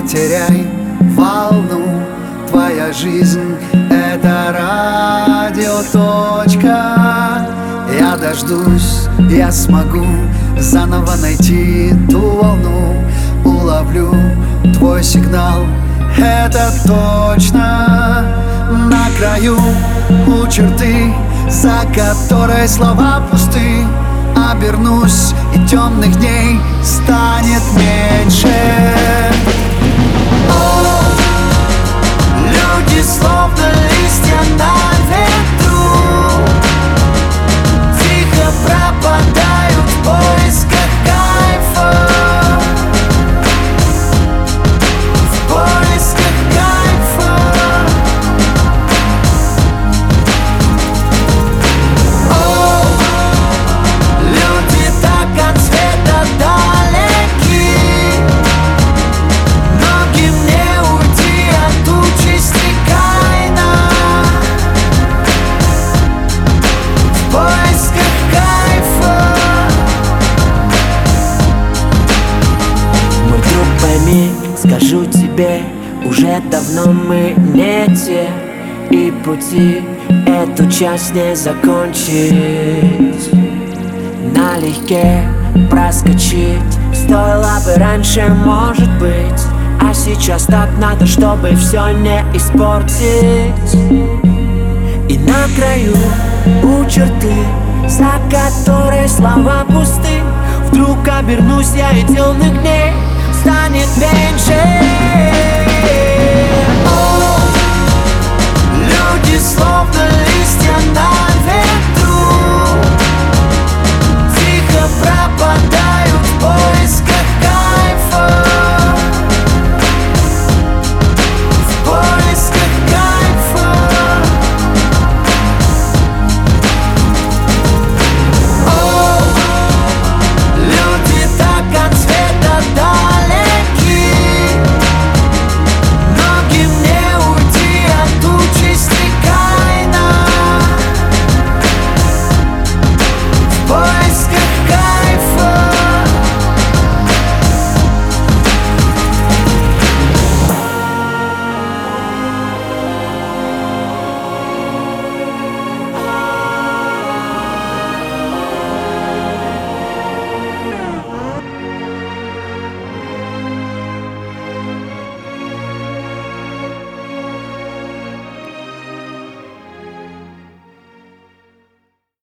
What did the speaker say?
теряй волну. Твоя жизнь — это радиоточка. Я дождусь, я смогу заново найти ту волну. Уловлю твой сигнал, это точно. На краю у черты, за которой слова пусты, обернусь, и темных дней станет меньше. О, люди словно листья на ветру, тихо пропадают в поисках кайфа. В поисках кайфа. О, люди так от света далеки, ноги мне уйти от участи кайна. В поисках кайфа. Мой друг, пойми, скажу тебе, уже давно мы не те, и пути эту часть не закончить. Налегке проскочить стоило бы раньше, может быть, а сейчас так надо, чтобы все не испортить. И на краю у черты, за которой слова пусты, вдруг обернусь я, и темных дней станет меньше.